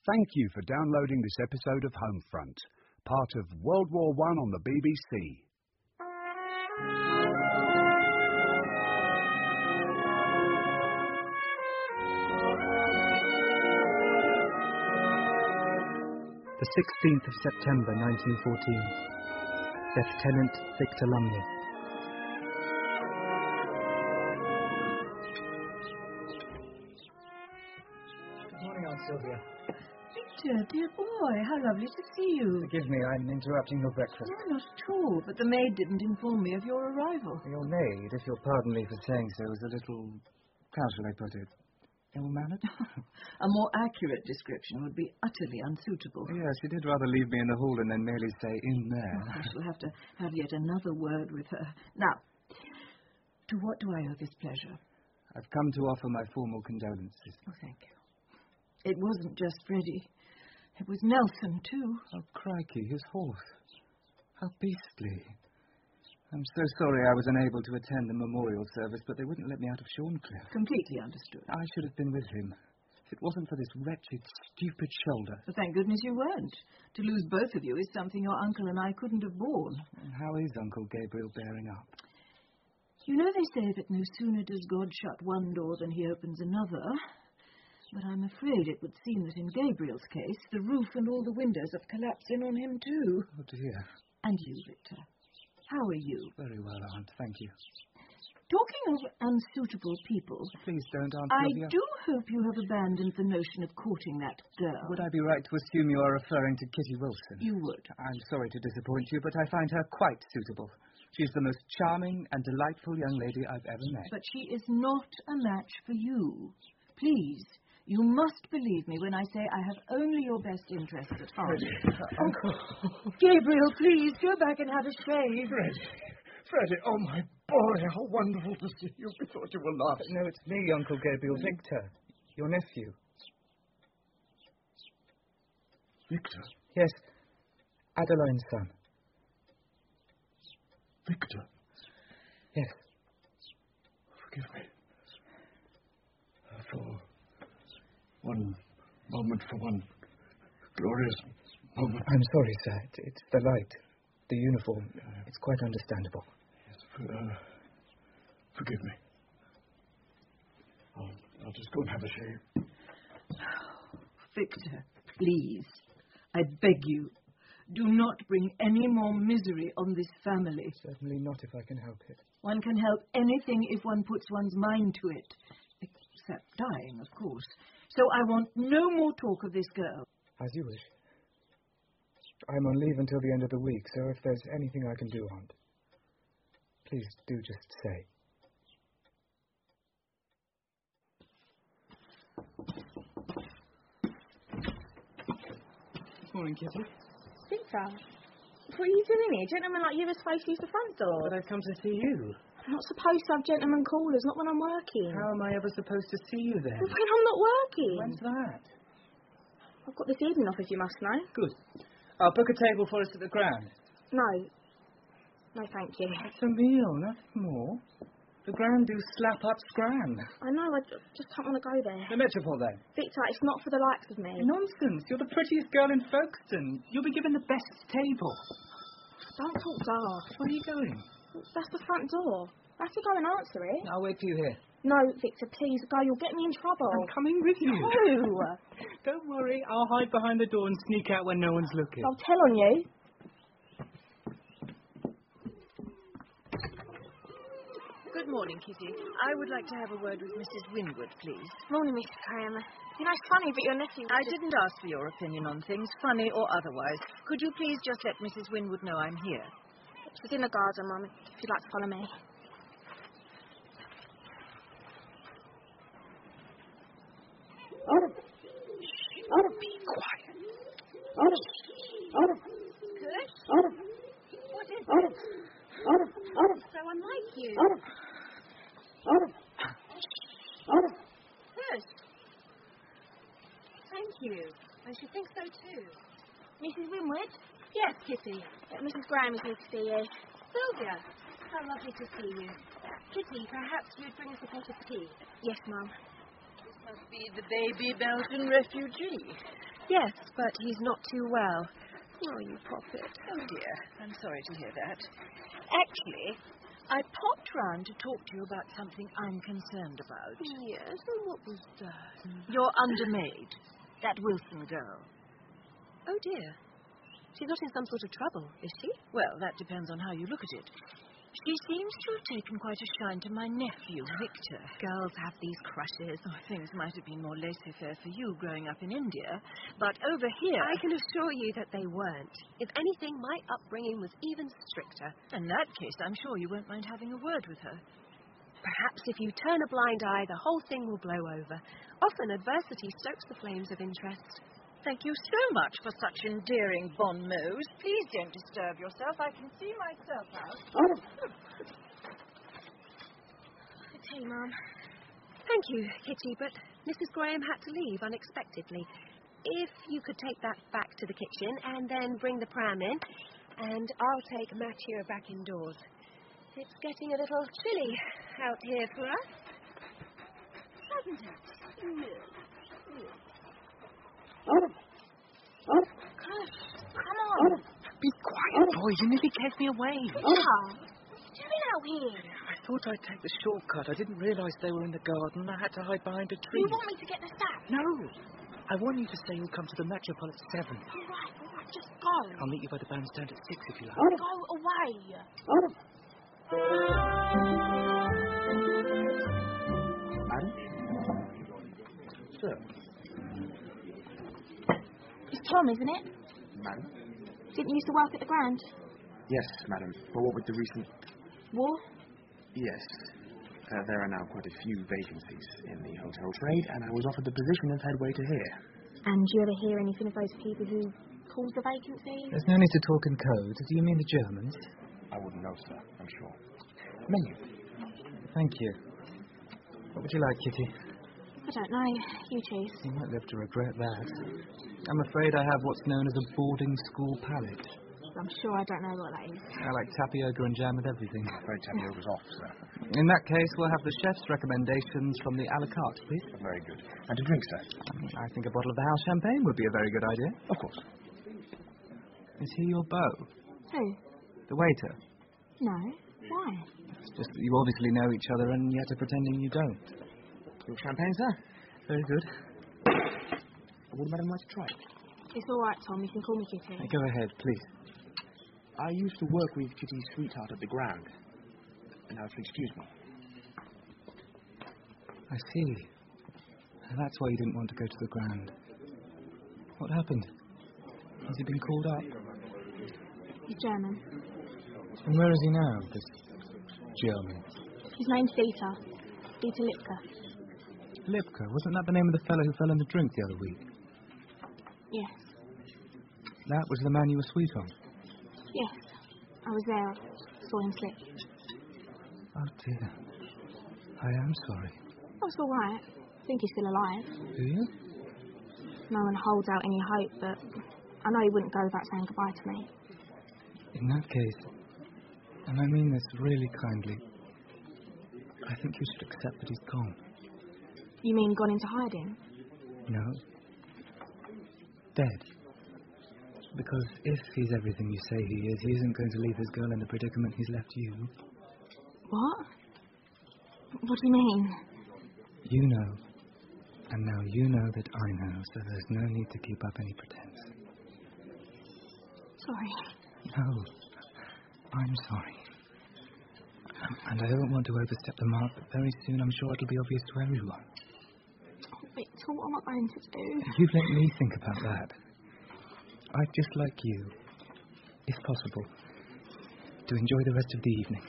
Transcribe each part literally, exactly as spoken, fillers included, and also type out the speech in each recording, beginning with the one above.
Thank you for downloading this episode of Homefront, part of World War One on the B B C. The sixteenth of September nineteen fourteen. Lieutenant Victor Lumley. Good morning, Aunt Sylvia. Victor, dear boy, how lovely to see you. Forgive me, I'm interrupting your breakfast. No, not at all, but the maid didn't inform me of your arrival. Your maid, if you'll pardon me for saying so, was a little, how shall I put it, ill-mannered? A more accurate description would be utterly unsuitable. Yes, she did rather leave me in the hall and then merely say, in there. Oh, I shall have to have yet another word with her. Now, to what do I owe this pleasure? I've come to offer my formal condolences. Oh, thank you. It wasn't just Freddie. It was Nelson, too. Oh, crikey, his horse. How beastly. I'm so sorry I was unable to attend the memorial service, but they wouldn't let me out of Shorncliffe. Completely understood. I should have been with him. If it wasn't for this wretched, stupid shoulder. But thank goodness you weren't. To lose both of you is something your uncle and I couldn't have borne. And how is Uncle Gabriel bearing up? You know they say that no sooner does God shut one door than he opens another. But I'm afraid it would seem that in Gabriel's case, the roof and all the windows have collapsed in on him, too. Oh, dear. And you, Victor. How are you? Very well, Aunt. Thank you. Talking of unsuitable people... Please don't, Aunt I Sylvia. do hope you have abandoned the notion of courting that girl. Would I be right to assume you are referring to Kitty Wilson? You would. I'm sorry to disappoint you, but I find her quite suitable. She's the most charming and delightful young lady I've ever met. But she is not a match for you. Please... You must believe me when I say I have only your best interests at heart. Uncle. Oh, Gabriel, please, go back and have a shave. Freddie, Freddie, oh, my boy, how wonderful to see you. We thought you were lost. No, it's me, Uncle Gabriel. Victor, your nephew. Victor? Yes, Adeline's son. Victor? Yes. Forgive me. For... One moment, for one glorious moment. I'm sorry, sir. It's, it's the light, the uniform. Uh, it's quite understandable. Yes, for, uh, forgive me. I'll, I'll just go and have a shave. Victor, please, I beg you, do not bring any more misery on this family. Certainly not if I can help it. One can help anything if one puts one's mind to it. Except dying, of course. So I want no more talk of this girl. As you wish. I'm on leave until the end of the week, so if there's anything I can do, Aunt, please do just say. Morning, Kitty. Victor, what are you doing here? Gentlemen like you are supposed to use the front door. But I've come to see you. I'm not supposed to have gentlemen callers, not when I'm working. How am I ever supposed to see you then? Well, when I'm not working. When's that? I've got this evening off, if you must know. Good. I'll book a table for us at the Grand. No. No, thank you. It's a meal, nothing more. The Grand do slap up scran. I know, I just don't want to go there. The Metropole, then? Victor, it's not for the likes of me. Nonsense. You're the prettiest girl in Folkestone. You'll be given the best table. Don't talk daft. Where are you going? That's the front door. I have to go and answer it. I'll wait for you here. No, Victor, please go. You'll get me in trouble. I'm coming with you. No. Don't worry. I'll hide behind the door and sneak out when no one's looking. I'll tell on you. Good morning, Kitty. I would like to have a word with Missus Winwood, please. Morning, Missus Graham. You know, it's funny, but your nephew... I didn't ask for your opinion on things, funny or otherwise. Could you please just let Missus Winwood know I'm here? She's in the garden, Mum, if you'd like to follow me. Autumn! Autumn! Be quiet. Autumn! Autumn! Good? Autumn! What is Autumn! Autumn! Autumn! so unlike you? Autumn! Autumn! Autumn! Good. Thank you. I should think so too. Missus Winwood? Yes, Kitty. Uh, Missus Graham is here to see you. Sylvia, how lovely to see you. Kitty, perhaps you'd bring us a pot of tea. Yes, Mum. This must be the baby Belgian refugee. Yes, but he's not too well. Oh, you poppet. Oh, dear. I'm sorry to hear that. Actually, I popped round to talk to you about something I'm concerned about. Yes, and what was that? Your undermaid, that Wilson girl. Oh, dear. She's not in some sort of trouble, is she? Well, that depends on how you look at it. She seems to have taken quite a shine to my nephew, Victor. Girls have these crushes. Oh, things might have been more laissez-faire for you growing up in India, but over here... I can assure you that they weren't. If anything, my upbringing was even stricter. In that case, I'm sure you won't mind having a word with her. Perhaps if you turn a blind eye, the whole thing will blow over. Often adversity stokes the flames of interest. Thank you so much for such endearing bon mots. Please don't disturb yourself. I can see myself out. Tea, Mum. Thank you, Kitty, but Missus Graham had to leave unexpectedly. If you could take that back to the kitchen and then bring the pram in, and I'll take Matthew back indoors. It's getting a little chilly out here for us. Hasn't it? Yes. Come on. Be quiet, boy. You nearly gave me away. Yeah. What are you doing out here? I thought I'd take the shortcut. I didn't realise they were in the garden. I had to hide behind a tree. You want me to get the sack? No. I want you to say you'll come to the Metropole at seven. All right, all right, just go. I'll meet you by the bandstand at six if you like. Go away. Madam? Sir? It's Tom, isn't it? Madam? Didn't you used to work at the Grand? Yes, madam. But what with the recent... War? Yes. Uh, there are now quite a few vacancies in the hotel trade, and I was offered the position of head waiter here. And do you ever hear anything of those people who cause the vacancies? There's no need to talk in code. Do you mean the Germans? I wouldn't know, sir, I'm sure. Menu. Thank you. What would you like, Kitty? I don't know. You choose. You might live to regret that. I'm afraid I have what's known as a boarding school palate. I'm sure I don't know what that is. I like tapioca and jam with everything. I'm afraid tapioca's off, sir. In that case, we'll have the chef's recommendations from the a la carte, please. Very good. And to drink, sir? I think a bottle of the house champagne would be a very good idea. Of course. Is he your beau? Who? The waiter? No. Why? It's just that you obviously know each other and yet are pretending you don't. Your champagne, sir? Very good. Would Madam like to try it? It's all right, Tom. You can call me Kitty. Hey, go ahead, please. I used to work with Kitty's sweetheart at the Grand. And now, if you'll excuse me. I see. And that's why you didn't want to go to the Grand. What happened? Has he been called up? He's German. And where is he now, this German? His name's Dieter. Dieter Lipka. Lipka? Wasn't that the name of the fellow who fell in the drink the other week? Yes. That was the man you were sweet on? Yes. I was there. Saw him slip. Oh, dear. I am sorry. Oh, it's all right. I think he's still alive. Do you? No one holds out any hope, but I know he wouldn't go without saying goodbye to me. In that case, and I mean this really kindly, I think you should accept that he's gone. You mean gone into hiding? No. Dead. Because if he's everything you say he is, he isn't going to leave his girl in the predicament he's left you. What? What do you mean? You know. And now you know that I know, so there's no need to keep up any pretense. Sorry. No. I'm sorry. And I don't want to overstep the mark, but very soon I'm sure it'll be obvious to everyone. Oh, Victor, what am I going to do? You let me think about that. I'd just like you, if possible, to enjoy the rest of the evening.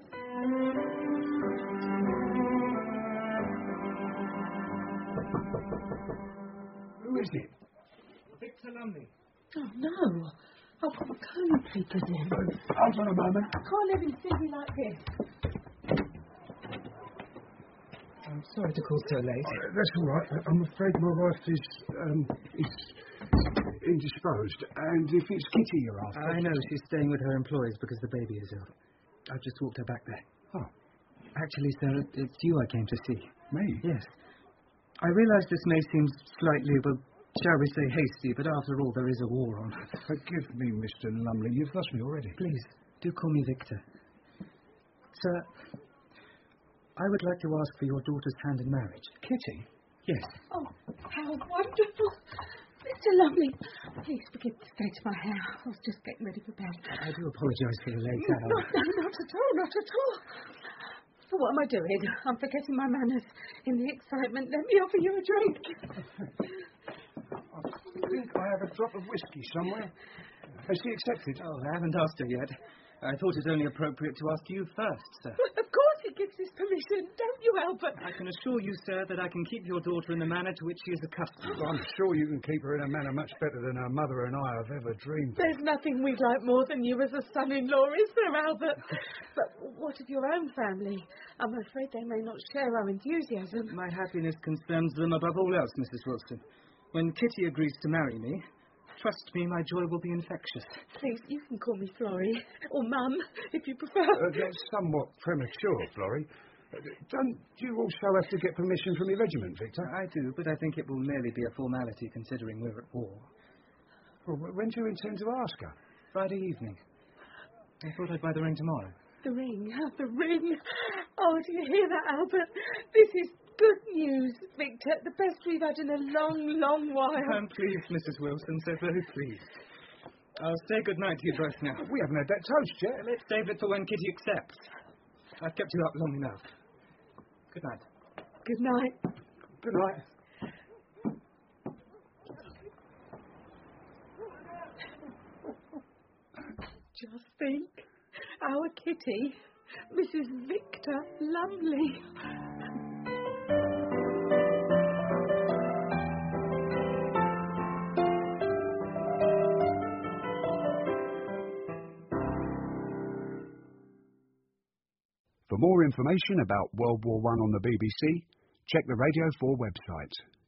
Who is it? Victor Lumley. Oh, no. I'll put my colour papers in. Hold on a moment. I can't live in Sydney like this. I'm sorry to call so late. Uh, that's all right. I'm afraid my wife is, um, is indisposed. And if it's Kitty you're after... I know. She's staying with her employees because the baby is ill. I've just walked her back there. Oh. Actually, sir, it's you I came to see. Me? Yes. I realise this may seem slightly, well, shall we say, hasty, but after all, there is a war on. Forgive me, Mister Lumley. You've lost me already. Please, do call me Victor. Sir, I would like to ask for your daughter's hand in marriage. Kitty? Yes. Oh, how wonderful. Mister Lumley, please forgive the state of my hair. I was just getting ready for bed. I do apologise for the late hour. No, no, not at all, not at all. So what am I doing? I'm forgetting my manners. In the excitement, let me offer you a drink. I think I have a drop of whiskey somewhere. Has she accepted? Oh, I haven't asked her yet. I thought it only appropriate to ask you first, sir. Well, of course he gives his permission, don't you, Albert? I can assure you, sir, that I can keep your daughter in the manner to which she is accustomed. Well, I'm sure you can keep her in a manner much better than her mother and I have ever dreamed of. There's nothing we'd like more than you as a son-in-law, is there, Albert? But what of your own family? I'm afraid they may not share our enthusiasm. My happiness concerns them above all else, Missus Wilson. When Kitty agrees to marry me, trust me, my joy will be infectious. Please, you can call me Florrie, or Mum, if you prefer. Uh, that's somewhat premature, Florrie. Uh, don't you also have to get permission from your regiment, Victor? I do, but I think it will merely be a formality considering we're at war. Well, when do you intend to ask her? Friday evening. I thought I'd buy the ring tomorrow. The ring, the ring. Oh, do you hear that, Albert? This is good news, Victor. The best we've had in a long, long while. I'm pleased, Missus Wilson, so very pleased. I'll say good night to you both now. We haven't had that toast yet. Let's save it for when Kitty accepts. I've kept you up long enough. Good night. Good night. Good night. Just think, our Kitty, Missus Victor Lumley. For more information about World War One on the B B C, check the Radio four website.